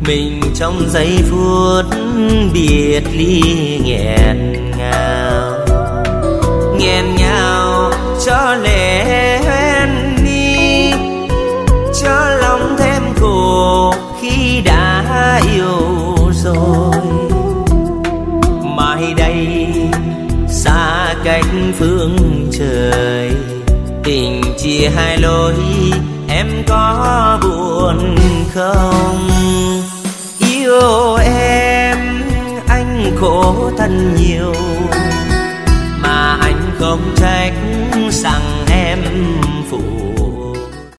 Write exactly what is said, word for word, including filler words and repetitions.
mình trong giây phút biệt ly nghẹn ngào, nghẹn ngào cho lệ hoen đi, cho lòng thêm khổ khi đã yêu rồi. Mai đây xa cách phương trời, tình chia hai lối, em có buồn không? Yêu em anh khổ thân nhiều, mà anh không trách rằng em phụ